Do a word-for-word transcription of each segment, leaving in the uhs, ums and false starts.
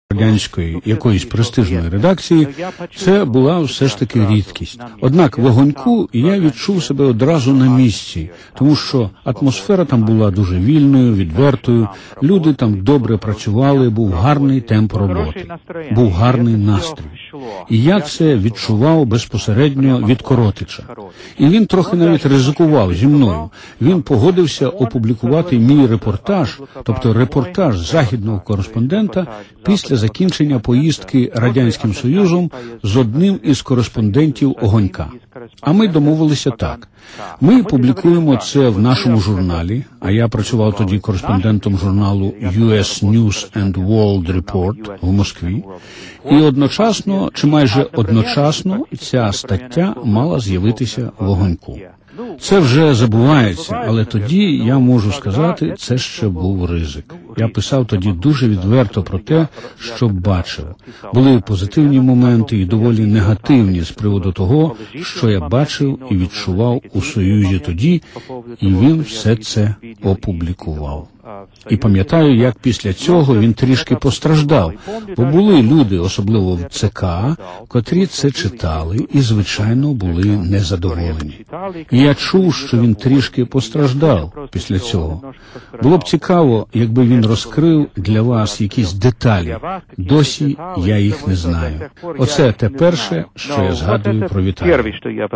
радянської якоїсь престижної редакції, це була все ж таки рідкість. Однак в «Огоньку» я відчув себе одразу на місці, тому що атмосфера там була дуже вільною, відвертою, люди там добре працювали, був гарний темп роботи, був гарний настрій. І я це відчував безпосередньо від Коротича. І він трохи навіть ризикував зі мною. Він погодився опублікувати мій репортаж, тобто репортаж західного кореспондента, після закінчення поїздки Радянським Союзом з одним із кореспондентів «Огонька». А ми домовилися так. Ми публікуємо це в нашому журналі, а я працював тоді кореспондентом журналу ю ес News and World Report в Москві. І одночасно, чи майже одночасно, ця стаття мала з'явитися в «Огоньку». Це вже забувається, але тоді, я можу сказати, це ще був ризик. Я писав тоді дуже відверто про те, що бачив. Були позитивні моменти і доволі негативні з приводу того, що я бачив і відчував у Союзі тоді, і він все це опублікував. І пам'ятаю, як після цього він трішки постраждав, бо були люди, особливо в ЦК, котрі це читали і, звичайно, були незадоволені. І я чув, що він трішки постраждав після цього. Було б цікаво, якби він розкрив для вас якісь деталі. Досі я їх не знаю. Оце те перше, що я згадую про Віталія.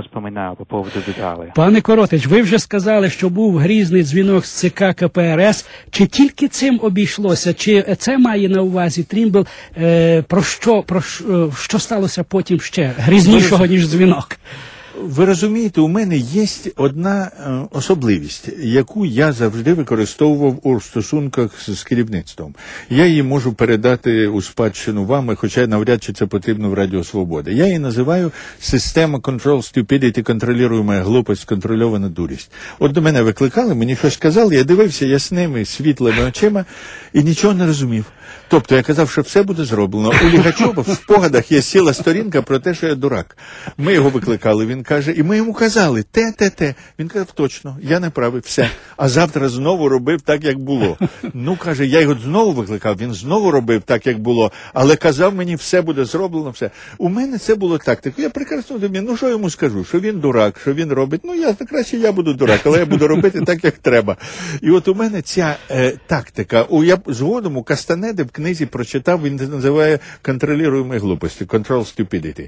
Пане Коротич, ви вже сказали, що був грізний дзвінок з ЦК ка пе ер ес. Чи тільки цим обійшлося? Чи це має на увазі Трімбл? Е, про що, про що, що сталося потім ще грізнішого, ніж дзвінок? Ви розумієте, у мене є одна е, особливість, яку я завжди використовував у стосунках з, з керівництвом. Я її можу передати у спадщину вам, хоча навряд чи це потрібно в Радіо Свобода. Я її називаю система control stupidity, контролюємо глупость, контрольована дурість. От до мене викликали, мені щось казали, я дивився ясними, світлими очима і нічого не розумів. Тобто я казав, що все буде зроблено. У Лігачова в спогадах є ціла сторінка про те, що я дурак. Ми його викликали, він каже, і ми йому казали, те, те, те. Він казав, точно, я не правий, все. А завтра знову робив так, як було. Ну, каже, я його знову викликав, він знову робив так, як було, але казав мені, все буде зроблено, все. У мене це було тактика. Я прекрасно розумію, ну що йому скажу, що він дурак, що він робить, ну я краще я буду дурак, але я буду робити так, як треба. І от у мене ця е, тактика, у, я згодом у Кастанеди в книзі прочитав, він це називає контролюємо глупості, control stupidity.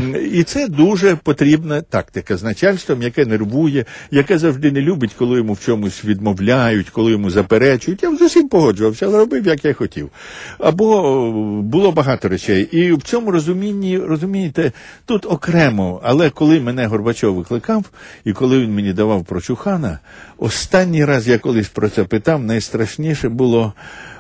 І це дуже потрібна тактика з начальством, яке нервує, яке завжди не любить, коли йому в чомусь відмовляють, коли йому заперечують. Я з усім погоджувався, але робив, як я хотів. Або було багато речей. І в цьому розумінні, розумієте, тут окремо, але коли мене Горбачов викликав, і коли він мені давав про Чухана, останній раз я колись про це питав, найстрашніше було,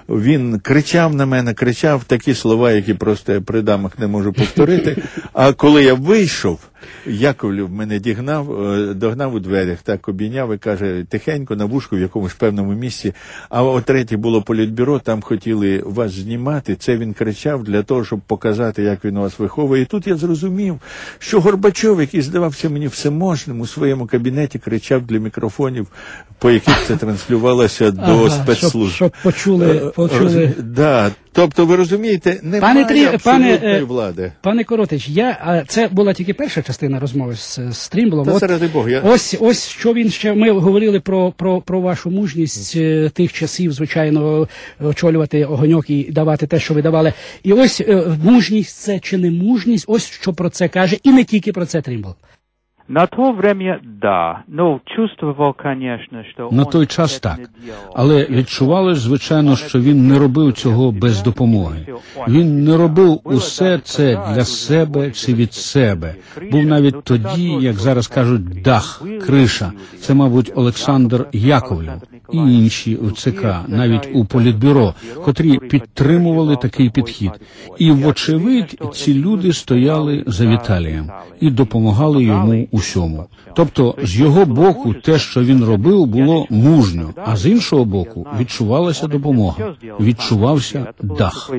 він кричав на мене, кричав такі слова, які просто я при дамах не можу повторити. А коли я вийшов, Яковлів мене дігнав, догнав у дверях, так обійняв і каже, тихенько, на вушку в якомусь певному місці. А о третє було політбюро, там хотіли вас знімати. Це він кричав для того, щоб показати, як він вас виховує. І тут я зрозумів, що Горбачов, який здавався мені всеможним, у своєму кабінеті кричав для мікрофонів, по яких це транслювалося до ага, спецслужб. Щоб, щоб почули, почули. Да. Тобто, ви розумієте, немає пане, абсолютної пане, влади. Пане Коротич, я, а це була тільки перша частина розмови з, з Трімблом. Та, заради Бога, я... Ось, ось що він ще, ми говорили про, про, про вашу мужність mm. тих часів, звичайно, очолювати Огоньок і давати те, що ви давали. І ось мужність це чи не мужність, ось що про це каже, і не тільки про це Трімбл. На то время, да. Ну, чувствував, конечно, що... На той час так. Але відчувалось, звичайно, що він не робив цього без допомоги. Він не робив усе це для себе чи від себе. Був навіть тоді, як зараз кажуть, дах, криша. Це, мабуть, Олександр Яковлів і інші у ЦК, навіть у Політбюро, котрі підтримували такий підхід. І, вочевидь, ці люди стояли за Віталієм і допомагали йому усьому. Тобто, з його боку, те, що він робив, було мужньо, а з іншого боку, відчувалася допомога, відчувався дах.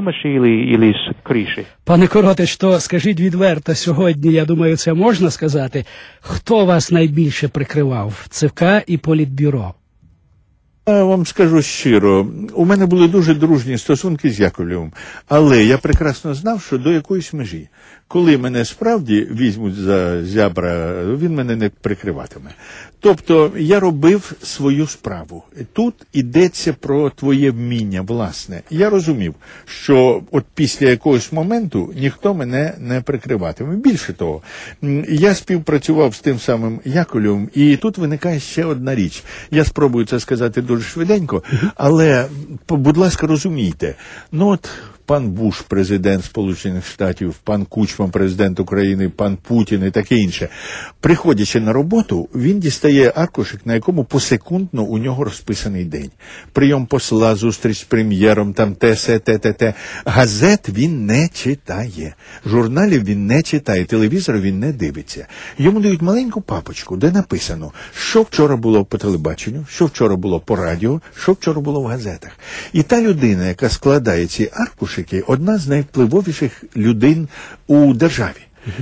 Пане Коротич, то скажіть відверто сьогодні, я думаю, це можна сказати, хто вас найбільше прикривав? ЦК і Політбюро? Я вам скажу щиро, у мене були дуже дружні стосунки з Яковлевим, але я прекрасно знав, що до якоїсь межі. Коли мене справді візьмуть за зябра, він мене не прикриватиме. Тобто я робив свою справу. Тут йдеться про твоє вміння, власне. Я розумів, що от після якогось моменту ніхто мене не прикриватиме. Більше того, я співпрацював з тим самим Яковлевим, і тут виникає ще одна річ. Я спробую це сказати дуже швиденько, але, будь ласка, розумійте, ну от пан Буш, президент Сполучених Штатів, пан Кучма, президент України, пан Путін і таке інше. Приходячи на роботу, він дістає аркушик, на якому посекундно у нього розписаний день. Прийом посла, зустріч з прем'єром, там те, се, те, те, те. Газет він не читає. Журналів він не читає, телевізор він не дивиться. Йому дають маленьку папочку, де написано, що вчора було по телебаченню, що вчора було по радіо, що вчора було в газетах. І та людина, яка складає ці аркушики, одна з найвпливовіших людей у державі.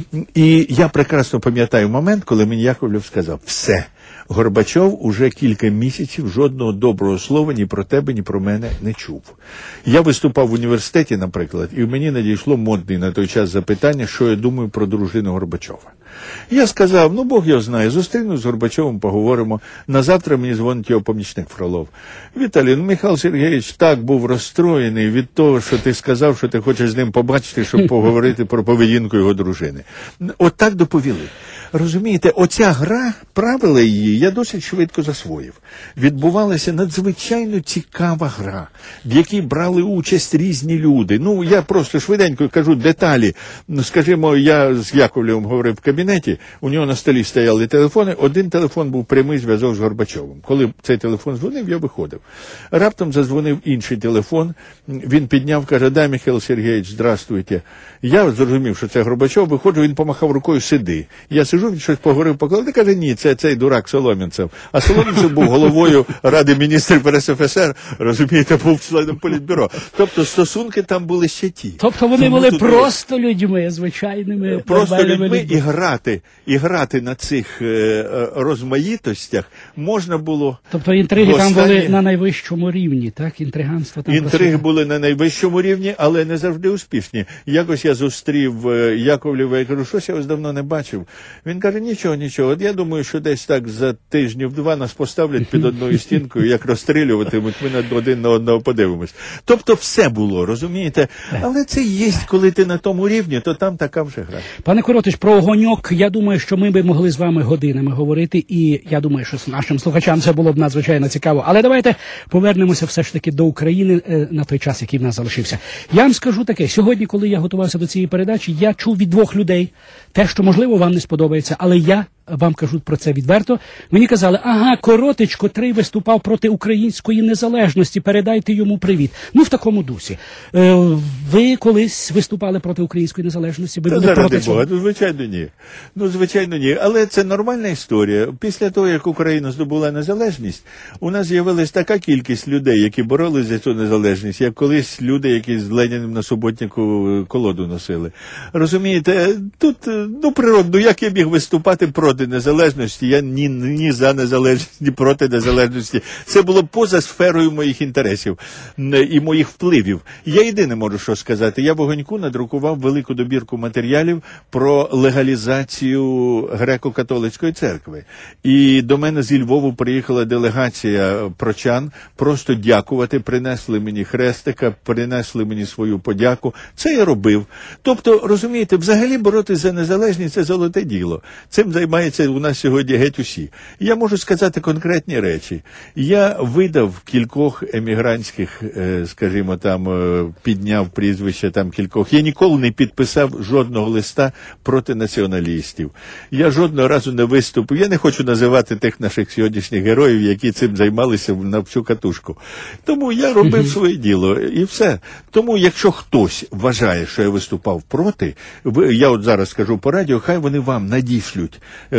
І я прекрасно пам'ятаю момент, коли мені Яковлев сказав: все, Горбачов уже кілька місяців жодного доброго слова ні про тебе, ні про мене не чув. Я виступав в університеті, наприклад, і мені надійшло модне на той час запитання, що я думаю про дружину Горбачова. Я сказав, ну, Бог його знає, зустрінусь з Горбачовим, поговоримо. На завтра мені дзвонить його помічник Фролов. Віталій, ну, Михайло Сергійович так був розстроєний від того, що ти сказав, що ти хочеш з ним побачити, щоб поговорити про поведінку його дружини. От так доповіли. Розумієте, оця гра, правила її, я досить швидко засвоїв. Відбувалася надзвичайно цікава гра, в якій брали участь різні люди. Ну, я просто швиденько кажу деталі. Скажімо, я з Яковлевим говорив в кабінеті, у нього на столі стояли телефони, один телефон був прямий зв'язок з Горбачовим. Коли цей телефон дзвонив, я виходив. Раптом задзвонив інший телефон, він підняв, каже: да, Михайло Сергійович, здравствуйте. Я зрозумів, що це Горбачов, виходжу, він помахав рукою: сиди. Я сижу, він щось поговорив, поклав, і каже: ні, це цей дурак Соломінцев. А Соломінцев був головою Ради міністрів ер ес еф ес ер, розумієте, був членом політбюро. Тобто стосунки там були ще ті. Тобто вони були просто людьми, звичайними, просто людьми, людьми. І грати, і грати на цих е, розмаїтостях можна було. Тобто інтриги останні... там були на найвищому рівні, так? Інтриганство там. Інтриги просили. були на найвищому рівні, але не завжди успішні. Якось я зустрів Яковлєва і кажу: щось я вас давно не бачив. Він каже: нічого, нічого. От я думаю, що десь так за тижнів два нас поставлять під одною стінкою, як розстрілюватимуть, ми на один на одного подивимось. Тобто все було, розумієте? Але це є, коли ти на тому рівні, то там така вже гра. Пане Коротич, про огоньок, я думаю, що ми би могли з вами годинами говорити, і я думаю, що з нашим слухачам це було б надзвичайно цікаво. Але давайте повернемося все ж таки до України е, на той час, який в нас залишився. Я вам скажу таке: сьогодні, коли я готувався до цієї передачі, я чув від двох людей те, що, можливо, вам не сподобається, але я вам кажу про це відверто. Мені казали: ага, Коротич, котрий виступав проти української незалежності, передайте йому привіт. Ну, в такому дусі. Е, ви колись виступали проти української незалежності? Ви Та були проти заради цього? Бога, ну, звичайно, ні. Ну, звичайно, ні. Але це нормальна історія. Після того, як Україна здобула незалежність, у нас з'явилась така кількість людей, які боролись за цю незалежність, як колись люди, які з Леніним на суботнику колоду носили. Розумієте, тут, ну, природно, як я міг виступати проти незалежності? Я ні, ні за незалежність, ні проти незалежності. Це було поза сферою моїх інтересів і моїх впливів. Я єдине можу що сказати. Я в Огоньку надрукував велику добірку матеріалів про легалізацію греко-католицької церкви. І до мене зі Львову приїхала делегація прочан просто дякувати, принесли мені хрестика, принесли мені свою подяку. Це я робив. Тобто, розумієте, взагалі боротися за незалежність – це золоте діло. Цим займається у нас сьогодні геть усі. Я можу сказати конкретні речі. Я видав кількох емігрантських, скажімо, там, підняв прізвища там кількох. Я ніколи не підписав жодного листа проти націоналістів. Я жодного разу не виступив. Я не хочу називати тих наших сьогоднішніх героїв, які цим займалися на всю катушку. Тому я робив своє діло, і все. Тому, якщо хтось вважає, що я виступав проти, я от зараз скажу по радіо, хай вони вам надішлють,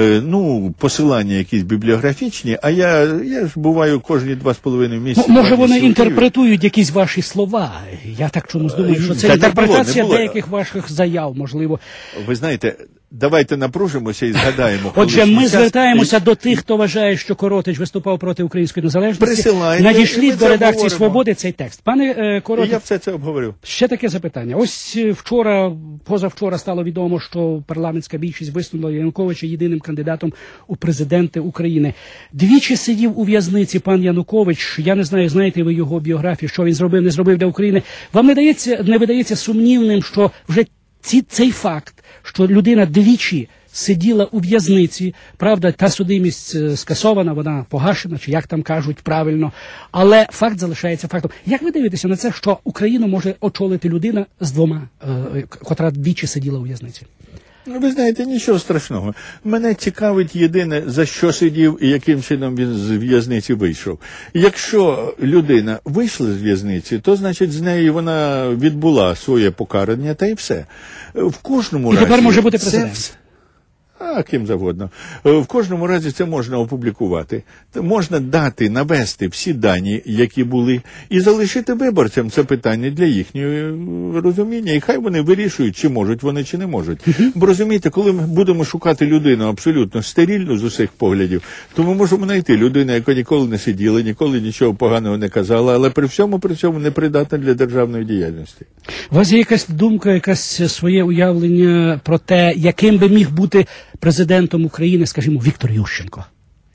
ну, посилання якісь бібліографічні, а я, я ж буваю кожні два з половиною місяці. Може, вони інтерпретують якісь ваші слова? Я так чомусь думаю, що це Та інтерпретація не було, не було. деяких ваших заяв, можливо. Ви знаєте, Давайте напружимося і згадаємо. Отже, ми час... звертаємося до тих, хто вважає, що Коротич виступав проти української незалежності. Присилайте, Надішліть до редакції обговоримо. «Свободи» цей текст. Пане е, Коротич, І я все це обговорю. ще таке запитання. Ось е, вчора, позавчора стало відомо, що парламентська більшість висунула Януковича єдиним кандидатом у президенти України. Двічі сидів у в'язниці пан Янукович. Я не знаю, знаєте ви його біографію, що він зробив, не зробив для України. Вам не дається, не видається сумнівним, що вже ці, цей факт, що людина двічі сиділа у в'язниці, правда, та судимість скасована, вона погашена, чи як там кажуть правильно, але факт залишається фактом. Як ви дивитеся на це, що Україну може очолити людина з двома, е, котра двічі сиділа у в'язниці? Ну, ви знаєте, нічого страшного. Мене цікавить єдине, за що сидів і яким чином він з в'язниці вийшов. Якщо людина вийшла з в'язниці, то, значить, з неї вона відбула своє покарання, та й все. В кожному і разі... тепер може бути президент. Це... А, ким завгодно. В кожному разі це можна опублікувати. Можна дати, навести всі дані, які були, і залишити виборцям це питання для їхнього розуміння. І хай вони вирішують, чи можуть вони, чи не можуть. Бо розумієте, коли ми будемо шукати людину абсолютно стерильну з усіх поглядів, то ми можемо знайти людину, яка ніколи не сиділа, ніколи нічого поганого не казала, але при всьому, при цьому не придатна для державної діяльності. У вас є якась думка, якесь своє уявлення про те, яким би міг бути президентом України, скажімо, Віктор Ющенко?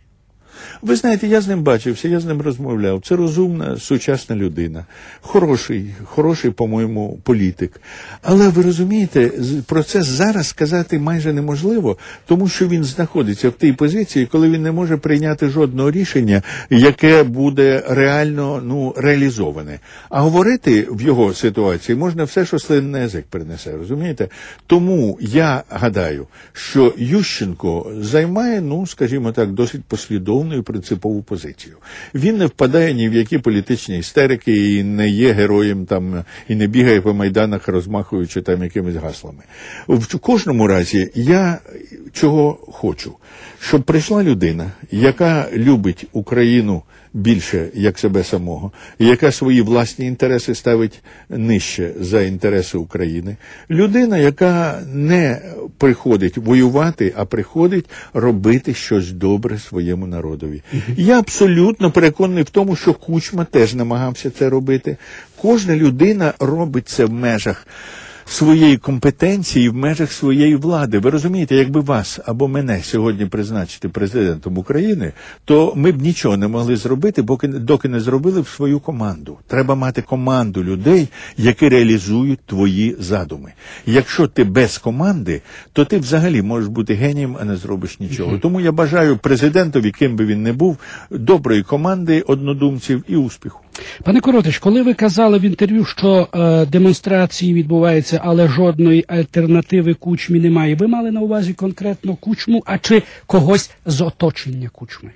Ви знаєте, я з ним бачився, я з ним розмовляв. Це розумна, сучасна людина. Хороший, хороший, по-моєму, політик. Але ви розумієте, про це зараз сказати майже неможливо, тому що він знаходиться в тій позиції, коли він не може прийняти жодного рішення, яке буде реально, ну, реалізоване. А говорити в його ситуації можна все, що слин на язик принесе, розумієте? Тому я гадаю, що Ющенко займає, ну, скажімо так, досить послідовну принципову позицію. Він не впадає ні в які політичні істерики і не є героєм там, і не бігає по майданах, розмахуючи там якимись гаслами. В кожному разі я чого хочу? Щоб прийшла людина, яка любить Україну більше, як себе самого, і яка свої власні інтереси ставить нижче за інтереси України. Людина, яка не приходить воювати, а приходить робити щось добре своєму народові. Я абсолютно переконаний в тому, що Кучма теж намагався це робити. Кожна людина робить це в межах своєї компетенції, в межах своєї влади. Ви розумієте, якби вас або мене сьогодні призначити президентом України, то ми б нічого не могли зробити, поки, доки не зробили б свою команду. Треба мати команду людей, які реалізують твої задуми. Якщо ти без команди, то ти взагалі можеш бути генієм, а не зробиш нічого. Mm-hmm. Тому я бажаю президентові, ким би він не був, доброї команди, однодумців і успіху. Пане Коротич, коли ви казали в інтерв'ю, що е, демонстрації відбуваються, але жодної альтернативи Кучмі немає, ви мали на увазі конкретно Кучму, а чи когось з оточення Кучми?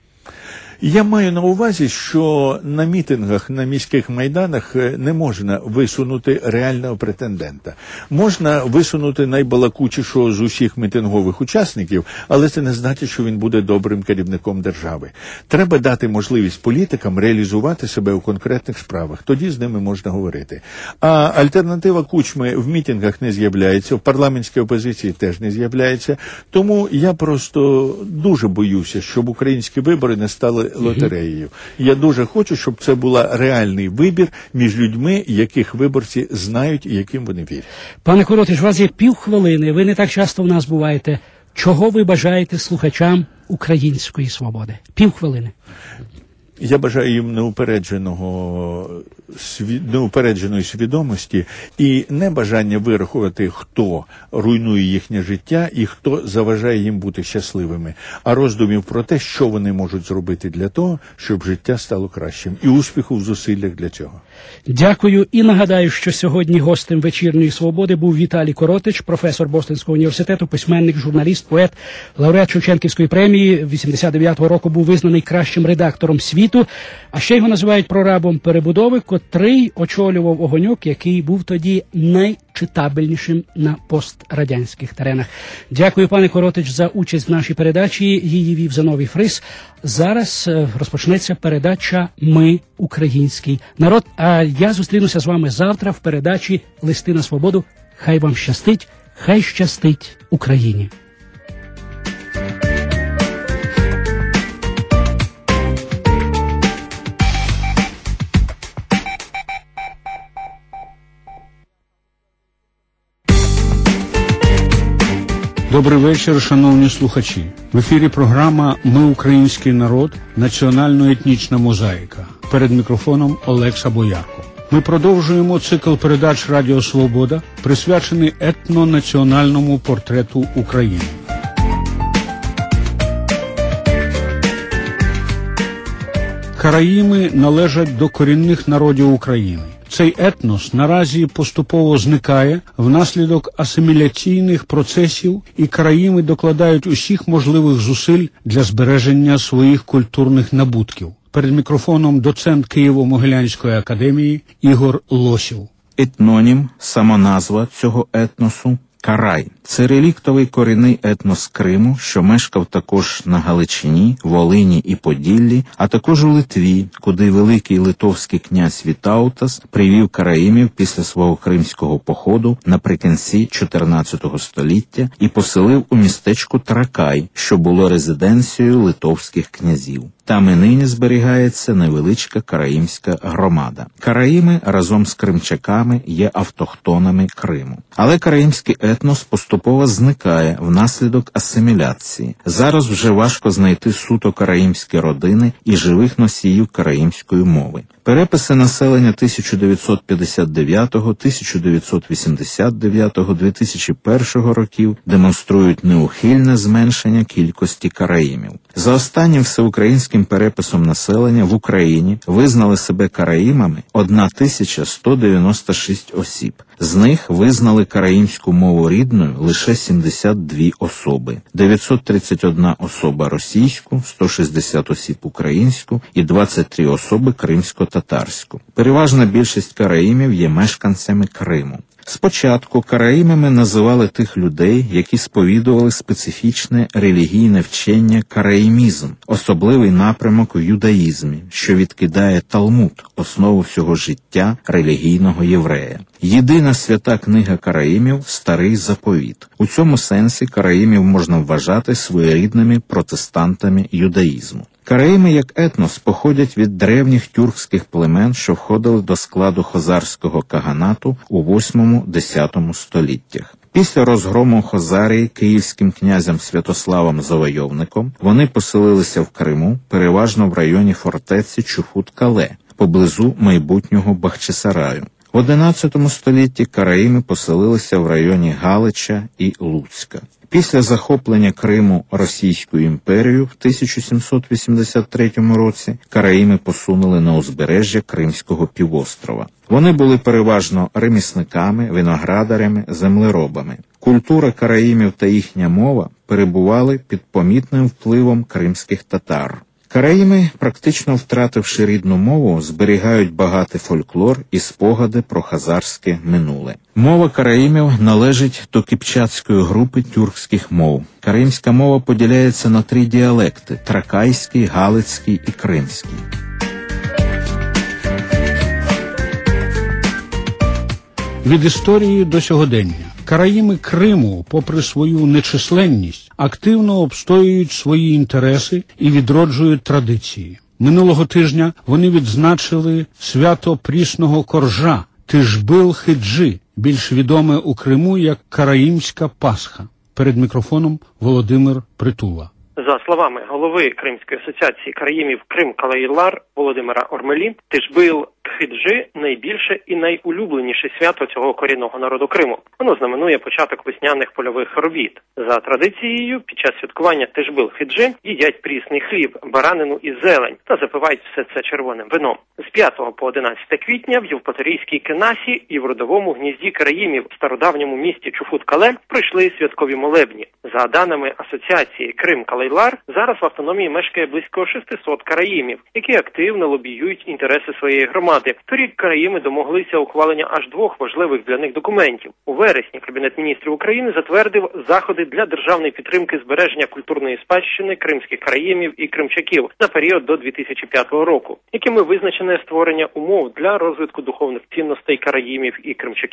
Я маю на увазі, що на мітингах, на міських майданах не можна висунути реального претендента. Можна висунути найбалакучішого з усіх мітингових учасників, але це не значить, що він буде добрим керівником держави. Треба дати можливість політикам реалізувати себе у конкретних справах. Тоді з ними можна говорити. А альтернатива Кучми в мітингах не з'являється, в парламентській опозиції теж не з'являється. Тому я просто дуже боюся, щоб українські вибори не стали лотереєю. Я дуже хочу, щоб це був реальний вибір між людьми, яких виборці знають і яким вони вірять. Пане Коротич, у вас є півхвилини, ви не так часто в нас буваєте. Чого ви бажаєте слухачам української свободи? Півхвилини. Я бажаю їм неупередженого, неупередженої свідомості і не бажання вирахувати, хто руйнує їхнє життя і хто заважає їм бути щасливими, а роздумів про те, що вони можуть зробити для того, щоб життя стало кращим, і успіху в зусиллях для цього. Дякую і нагадаю, що сьогодні гостем «Вечірньої свободи» був Віталій Коротич, професор Бостонського університету, письменник, журналіст, поет, лауреат Шевченківської премії, вісімдесят дев'ятого року був визнаний кращим редактором світу, а ще його називають прорабом перебудови, котрий очолював «Огоньок», який був тоді найчитабельнішим на пострадянських теренах. Дякую, пане Коротич, за участь в нашій передачі. Її вів Зиновій Фрис. Зараз розпочнеться передача «Ми – український народ». А я зустрінуся з вами завтра в передачі «Листи на свободу». Хай вам щастить, хай щастить Україні. Добрий вечір, шановні слухачі. В ефірі програма «Ми український народ. Національно-етнічна мозаїка». Перед мікрофоном Олекса Боярко. Ми продовжуємо цикл передач «Радіо Свобода», присвячений етнонаціональному портрету України. Караїми належать до корінних народів України. Цей етнос наразі поступово зникає внаслідок асиміляційних процесів, і караїми докладають усіх можливих зусиль для збереження своїх культурних набутків. Перед мікрофоном доцент Києво-Могилянської академії Ігор Лосів. Етнонім, самоназва цього етносу – Карай. Це реліктовий корінний етнос Криму, що мешкав також на Галичині, Волині і Поділлі, а також у Литві, куди великий литовський князь Вітаутас привів караїмів після свого кримського походу наприкінці чотирнадцятого століття і поселив у містечку Тракай, що було резиденцією литовських князів. Там і нині зберігається невеличка караїмська громада. Караїми разом з кримчаками є автохтонами Криму. Але караїмський етнос поступово зникає внаслідок асиміляції. Зараз вже важко знайти суто караїмські родини і живих носіїв караїмської мови. Переписи населення тисяча дев'ятсот п'ятдесят дев'ятого, тисяча дев'ятсот вісімдесят дев'ятого, дві тисячі першого років демонструють неухильне зменшення кількості караїмів. За останнім всеукраїнським переписом населення в Україні визнали себе караїмами тисяча сто дев'яносто шість осіб. З них визнали караїмську мову рідною лише сімдесят дві особи, дев'ятсот тридцять одна особа російську, сто шістдесят осіб українську і двадцять три особи кримсько-татарську. Переважна більшість караїмів є мешканцями Криму. Спочатку караїмами називали тих людей, які сповідували специфічне релігійне вчення караїмізм, особливий напрямок в юдаїзмі, що відкидає Талмуд, основу всього життя релігійного єврея. Єдина свята книга караїмів – Старий Заповіт. У цьому сенсі караїмів можна вважати своєрідними протестантами юдаїзму. Караїми як етнос походять від древніх тюркських племен, що входили до складу хозарського каганату у восьмому-десятому століттях. Після розгрому Хозарії київським князем Святославом Завойовником вони поселилися в Криму, переважно в районі фортеці Чухут-Кале, поблизу майбутнього Бахчисараю. В одинадцятому столітті караїми поселилися в районі Галича і Луцька. Після захоплення Криму Російською імперією в тисяча сімсот вісімдесят третьому році караїми посунули на узбережжя Кримського півострова. Вони були переважно ремісниками, виноградарями, землеробами. Культура караїмів та їхня мова перебували під помітним впливом кримських татар. Караїми, практично втративши рідну мову, зберігають багатий фольклор і спогади про хазарське минуле. Мова караїмів належить до кипчацької групи тюркських мов. Караїмська мова поділяється на три діалекти – тракайський, галицький і кримський. Від історії до сьогодення. Караїми Криму, попри свою нечисленність, активно обстоюють свої інтереси і відроджують традиції. Минулого тижня вони відзначили свято прісного коржа Тишбил-Хиджи, більш відоме у Криму як Караїмська Пасха. Перед мікрофоном Володимир Притула. За словами голови Кримської асоціації караїмів Крим-Калай-Лар Володимира Ормелі, Тишбил-Хиджи – найбільше і найулюбленіше свято цього корінного народу Криму. Воно знаменує початок весняних польових робіт. За традицією, під час святкування Тишбил-Хиджи їдять прісний хліб, баранину і зелень та запивають все це червоним вином. З п'ятого по одинадцяте квітня в Євпаторійській Кенасі і в родовому гнізді караїмів в стародавньому місті Чухут-Кале пройшли святкові молебні. За даними асоціації Крим-Калай-Лар, зараз в автономії мешкає близько шістсот караїмів, які активно лобіюють інтереси своєї громади. Торік караїми домоглися ухвалення аж двох важливих для них документів. У вересні Кабінет міністрів України затвердив заходи для державної підтримки збереження культурної спадщини кримських караїмів і кримчаків на період до дві тисячі п'ятого року, якими визначене створення умов для розвитку духовних цінностей караїмів і кримчаків.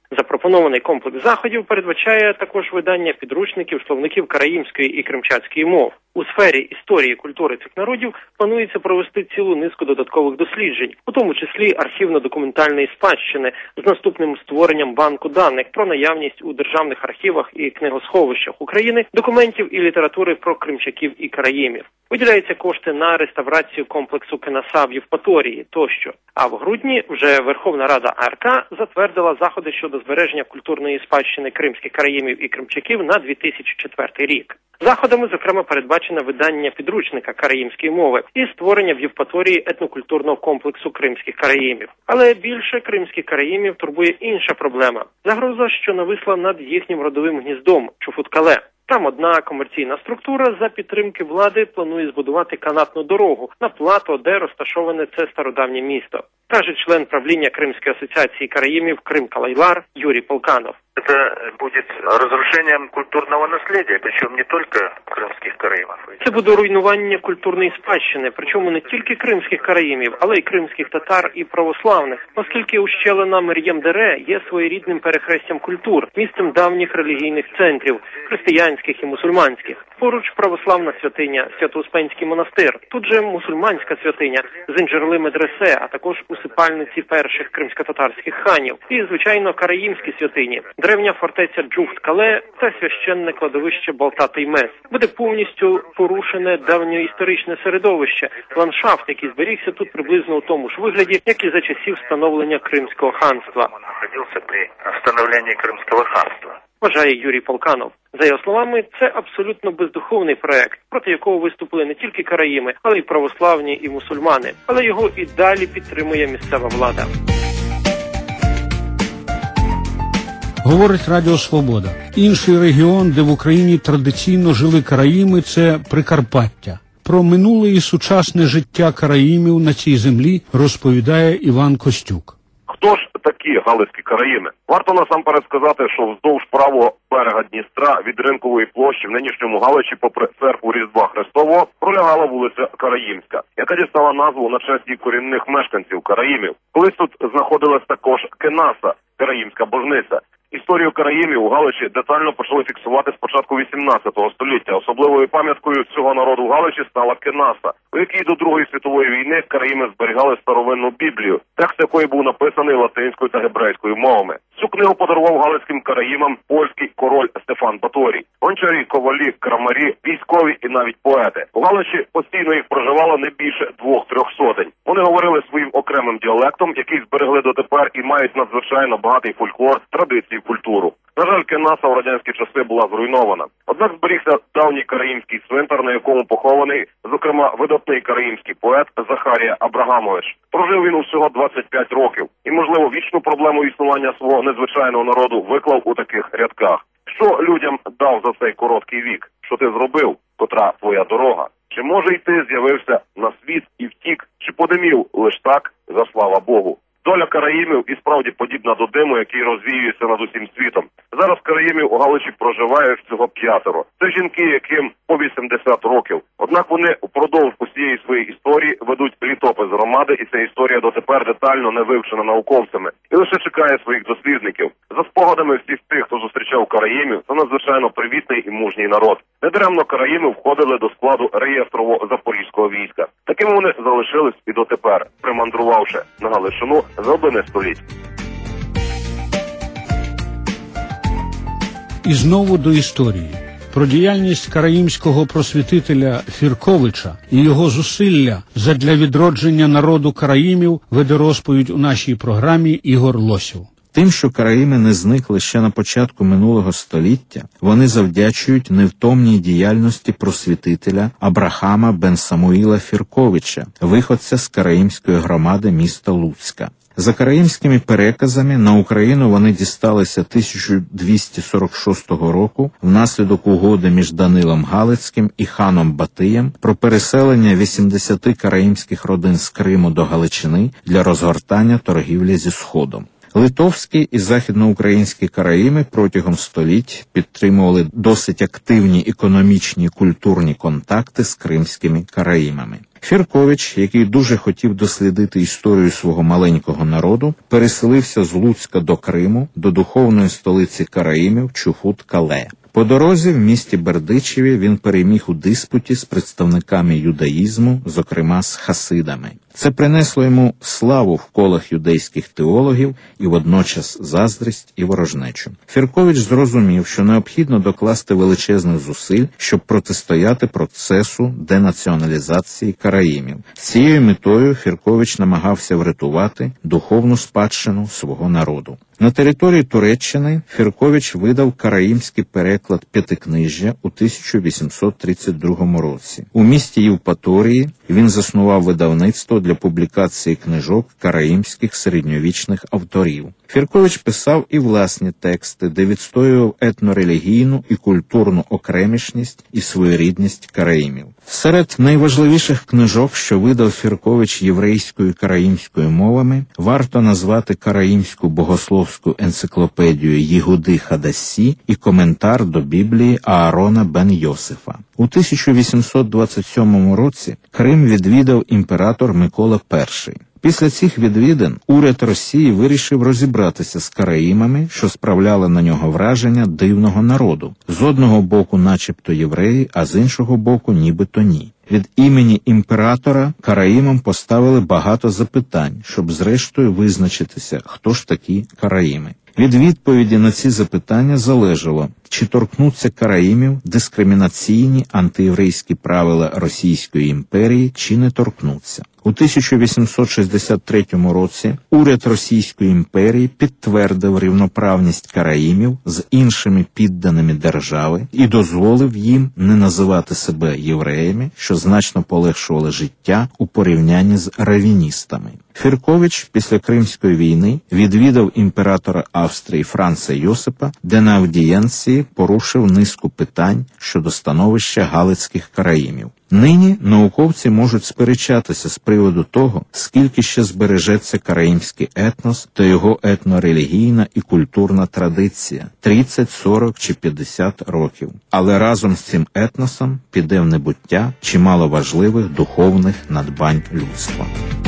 Запропонований комплекс заходів передбачає також видання підручників, словників караїмської і кримчацької мов. У сфері історії і культури цих народів планується провести цілу низку додаткових досліджень, у тому числі архівно-документальної спадщини з наступним створенням банку даних про наявність у державних архівах і книгосховищах України документів і літератури про кримчаків і караїмів. Виділяються кошти на реставрацію комплексу Кенаса в Євпаторії тощо. А в грудні вже Верховна Рада АРК затвердила заходи щодо збереження культурної спадщини кримських караїмів і кримчаків на дві тисячі четвертий рік. Заходами, зокрема, передбачено видання підручника караїмської мови і створення в Євпаторії етнокультурного комплексу кримських караїмів. Але більше кримських караїмів турбує інша проблема – загроза, що нависла над їхнім родовим гніздом – Чуфуткале. Там одна комерційна структура за підтримки влади планує збудувати канатну дорогу на плато, де розташоване це стародавнє місто, каже член правління Кримської асоціації караїмів Крым-Калайлар Юрий Полканов. Это будет разрушением культурного наследия, причем не только крымских караимов. Це буде руйнування культурної спадщини, причому не тільки кримських караїмів, але й кримських татар і православних, оскільки ущелина Мер'єм-Дере є своєрідним перехрестям культур, місцем давніх релігійних центрів, християнських і мусульманських. Поруч православна святиня, Свято-Успенський монастир, тут же мусульманська святиня, Зинджерли Медресе, а також усипальниці перших кримсько-татарських ханів і, звичайно, караїмські святині, древня фортеця Джуфт-Кале та священне кладовище Балта-Теймес. Буде повністю порушене давньоісторичне середовище, ландшафт, який зберігся тут приблизно у тому ж вигляді, як і за часів встановлення Кримського ханства. Находився при встановленні Кримського ханства. Вважає Юрій Полканов. За його словами, це абсолютно бездуховний проект, проти якого виступили не тільки караїми, але й православні і мусульмани. Але його і далі підтримує місцева влада. Говорить Радіо Свобода. Інший регіон, де в Україні традиційно жили караїми, це Прикарпаття. Про минуле і сучасне життя караїмів на цій землі розповідає Іван Костюк. Хто ж такі галицькі караїми? Варто насамперед сказати, що вздовж правого берега Дністра від Ринкової площі в нинішньому Галичі, попри церкву Різдва Христового, пролягала вулиця Караїмська, яка дістала назву на честь її корінних мешканців караїмів. Колись тут знаходилась також Кенаса, караїмська божниця. Історію караїмів у Галичі детально почали фіксувати з початку вісімнадцятого століття. Особливою пам'яткою цього народу в Галичі стала Кенаса, у якій до Другої світової війни караїми зберігали старовинну Біблію, текст якої був написаний латинською та гебрейською мовами. Цю книгу подарував галицьким караїмам польський король Стефан Баторій. Гончарі, ковалі, крамарі, військові і навіть поети. У Галичі постійно їх проживало не більше двох-трьох сотень. Вони говорили своїм окремим діалектом, який зберегли дотепер і мають надзвичайно багатий фольклор, традиції, культуру. На жаль, Кенаса в радянські часи була зруйнована. Однак зберігся давній караїмський цвинтар, на якому похований, зокрема, видатний караїмський поет Захарія Абрагамович. Прожив він усього двадцять п'ять років і, можливо, вічну проблему існування свого незвичайного народу виклав у таких рядках. Що людям дав за цей короткий вік? Що ти зробив? Котра твоя дорога? Чи, може, й ти з'явився на світ і втік? Чи подимів лиш так, за слава Богу? Доля караїмів і справді подібна до диму, який розвіюється над усім світом. Зараз караїмів у Галичі проживає всього п'ятеро. Це жінки, яким по вісімдесят років. Однак вони впродовж усієї своєї історії ведуть літопис громади, і ця історія дотепер детально не вивчена науковцями. І лише чекає своїх дослідників. За спогадами всіх тих, хто зустрічав караїмів, це надзвичайно привітний і мужній народ. Недаремно караїми входили до складу реєстрового запорізького війська. Такими вони залишились і дотепер, примандрувавши на Галичину за одне століття. І знову до історії. Про діяльність караїмського просвітителя Фірковича і його зусилля задля відродження народу караїмів веде розповідь у нашій програмі Ігор Лосів. Тим, що караїми не зникли ще на початку минулого століття, вони завдячують невтомній діяльності просвітителя Абрахама бен Самуїла Фірковича, виходця з караїмської громади міста Луцька. За караїмськими переказами на Україну вони дісталися тисяча двісті сорок шостого року внаслідок угоди між Данилом Галицьким і ханом Батиєм про переселення вісімдесят караїмських родин з Криму до Галичини для розгортання торгівлі зі Сходом. Литовські і західноукраїнські караїми протягом століть підтримували досить активні економічні і культурні контакти з кримськими караїмами. Фіркович, який дуже хотів дослідити історію свого маленького народу, переселився з Луцька до Криму, до духовної столиці Караїмів Чуфут-Кале. По дорозі в місті Бердичеві він переміг у диспуті з представниками юдаїзму, зокрема з хасидами. Це принесло йому славу в колах юдейських теологів і водночас заздрість і ворожнечу. Фіркович зрозумів, що необхідно докласти величезних зусиль, щоб протистояти процесу денаціоналізації Караїмів. З цією метою Фіркович намагався врятувати духовну спадщину свого народу. На території Туреччини Фіркович видав караїмський переклад П'ятикнижжя у тисяча вісімсот тридцять другому році. У місті Євпаторії він заснував видавництво для публікації книжок караїмських середньовічних авторів. Фіркович писав і власні тексти, де відстоював етнорелігійну і культурну окремішність і своєрідність караїмів. Серед найважливіших книжок, що видав Фіркович єврейською і караїмською мовами, варто назвати караїмську богословську енциклопедію Єгуди Хадассі і коментар до Біблії Аарона бен Йосифа. У тисяча вісімсот двадцять сьомому році Крим відвідав імператор Микола Перший. Після цих відвідин уряд Росії вирішив розібратися з караїмами, що справляли на нього враження дивного народу. З одного боку начебто євреї, а з іншого боку нібито ні. Від імені імператора караїмам поставили багато запитань, щоб зрештою визначитися, хто ж такі караїми. Від відповіді на ці запитання залежало, чи торкнуться караїмів дискримінаційні антиєврейські правила Російської імперії, чи не торкнуться. У тисяча вісімсот шістдесят третьому році уряд Російської імперії підтвердив рівноправність караїмів з іншими підданими держави і дозволив їм не називати себе євреями, що значно полегшувало життя у порівнянні з равіністами. Фіркович після Кримської війни відвідав імператора Австрії Франца Йосипа, де на аудієнції порушив низку питань щодо становища галицьких караїмів. Нині науковці можуть сперечатися з приводу того, скільки ще збережеться караїмський етнос та його етнорелігійна і культурна традиція – тридцять, сорок чи п'ятдесят років. Але разом з цим етносом піде в небуття чимало важливих духовних надбань людства.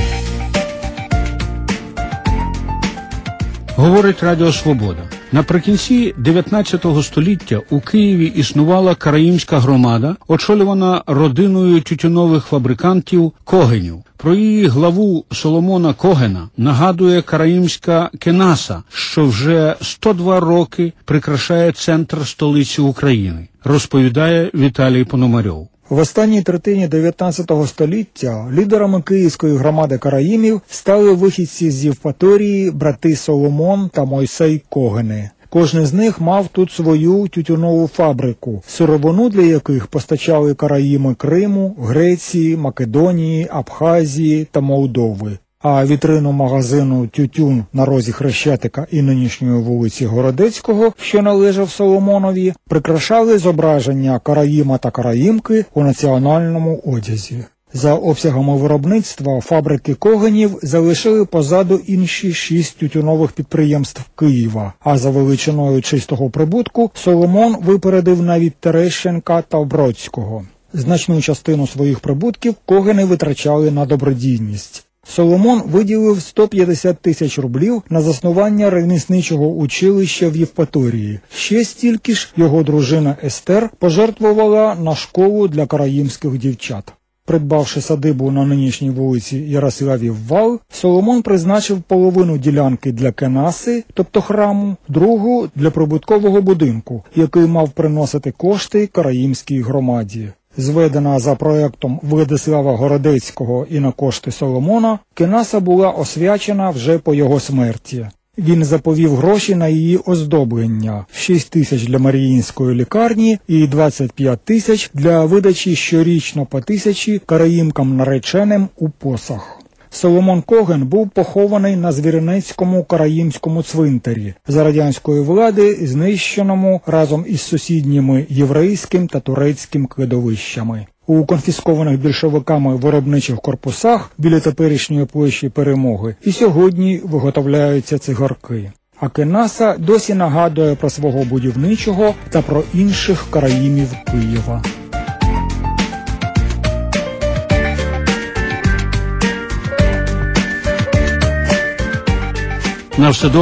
Говорить Радіо Свобода. Наприкінці дев'ятнадцятого століття у Києві існувала караїмська громада, очолювана родиною тютюнових фабрикантів Когенів. Про її главу Соломона Когена нагадує караїмська Кенаса, що вже сто два роки прикрашає центр столиці України, розповідає Віталій Пономарьов. В останній третині дев'ятнадцятого століття лідерами київської громади караїмів стали вихідці з Євпаторії брати Соломон та Мойсей Когени. Кожен з них мав тут свою тютюнову фабрику, сировину для яких постачали караїми Криму, Греції, Македонії, Абхазії та Молдови. А вітрину магазину «Тютюн» на розі Хрещатика і нинішньої вулиці Городецького, що належав Соломонові, прикрашали зображення караїма та караїмки у національному одязі. За обсягами виробництва фабрики Когенів залишили позаду інші шість тютюнових підприємств Києва, а за величиною чистого прибутку Соломон випередив навіть Терещенка та Бродського. Значну частину своїх прибутків Когени витрачали на добродійність. Соломон виділив сто п'ятдесят тисяч рублів на заснування ремісничого училища в Євпаторії. Ще стільки ж його дружина Естер пожертвувала на школу для караїмських дівчат. Придбавши садибу на нинішній вулиці Ярославів Вал, Соломон призначив половину ділянки для Кенаси, тобто храму, другу для прибуткового будинку, який мав приносити кошти караїмській громаді. Зведена за проектом Владислава Городецького і на кошти Соломона, Кенаса була освячена вже по його смерті. Він заповів гроші на її оздоблення – шість тисяч для Маріїнської лікарні і двадцять п'ять тисяч для видачі щорічно по тисячі караїмкам-нареченим у посах. Соломон Коген був похований на Звіринецькому караїмському цвинтарі, за радянської влади знищеному разом із сусідніми єврейським та турецьким кладовищами. У конфіскованих більшовиками виробничих корпусах біля теперішньої площі Перемоги і сьогодні виготовляються цигарки. А Кенаса досі нагадує про свого будівничого та про інших караїмів Києва. На все добре.